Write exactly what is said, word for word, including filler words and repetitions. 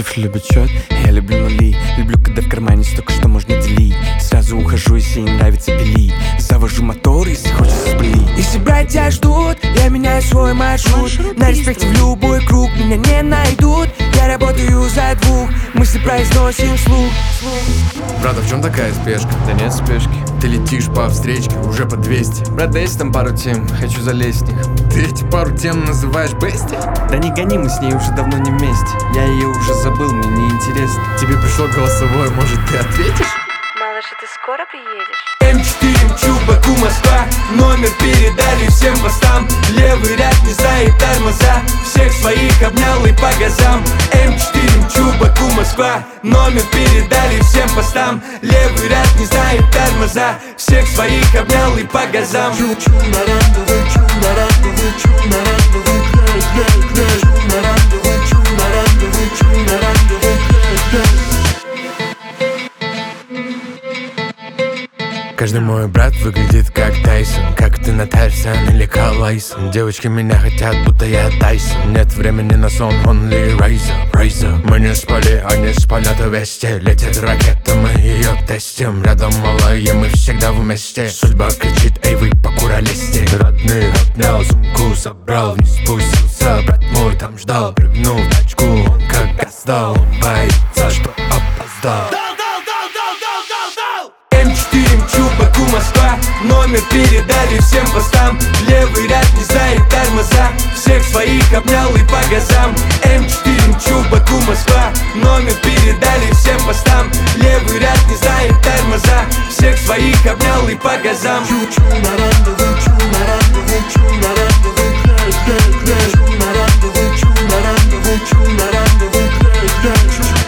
Цифры любят счет, я люблю нули. Люблю, когда в кармане столько, что можно делить. Сразу ухожу, если не нравится пилить. Завожу мотор, если хочется спылить. Если братья ждут, я меняю свой маршрут. На респекте в любой круг меня не найдут. Я работаю за двух, мысли произносим вслух. Брат, а в чем такая спешка? Да нет спешки. Ты летишь по встречке уже по двести. Брат, да есть там пару тем, хочу залезть в них. Ты эти пару тем называешь бести? Да не гони, мы с ней уже давно не вместе. Я ее уже забыл, мне неинтересно. Тебе пришло голосовое, может ты ответишь? Малыш, а ты скоро приедешь? эм четыре мчу Баку, Москва. Номер передали всем постам. Левый ряд не знает тормоза. Всех своих обнял и по газам. эм четыре мчу Баку, Москва. Номер передали всем постам. Левый ряд не знает тормоза. Всех своих обнял и по газам. Чу-чу на рандеву, чу на рандеву, чу на рандеву, крэш, крэш, крэш. Чу на рандеву, чу на рандеву, чу на рандеву, крэш, крэш. Каждый мой брат выглядит как Тайсон. Как ты на Тайсон или Калайсон. Девочки меня хотят, будто я Тайсон. Нет времени на сон, only rise up, rise up. Мы не спали, они спалят вместе. Летит ракета, мы ее тестим. Рядом малые, мы всегда вместе. Судьба кричит, эй, вы покуролесте. Родных обнял, сумку собрал. Вниз спустился, брат мой там ждал. Прыгнул в тачку, он как газ дал. Он боится, что опоздал. эм четыре мчу Баку, Москва. Номер передали всем постам. Левый ряд не знает тормоза. Всех своих обнял и по газам. эм четыре мчу Баку, Москва. Номер передали всем постам. Левый ряд не знает тормоза. Всех своих обнял и по газам. Чу-чу на рандеву, чу на рандеву, чу на рандеву, крэш, крэш, крэш. Чу на рандеву, чу на рандеву, чу на рандеву, крэш, крэш.